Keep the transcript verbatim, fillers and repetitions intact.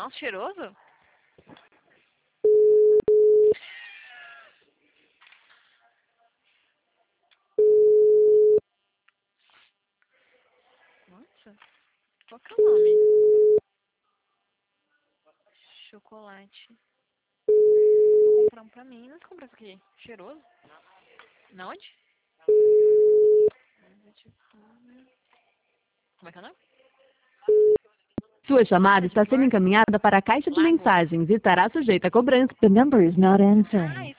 Nossa, cheiroso? Nossa, qual que é o nome? Chocolate. Vou comprar um pra mim. Onde você comprou isso aqui? Cheiroso? Na onde? Como é que é o nome? Sua chamada está sendo encaminhada para a caixa de Lago. mensagens e estará sujeita a cobrança. The number is not answering. Ah,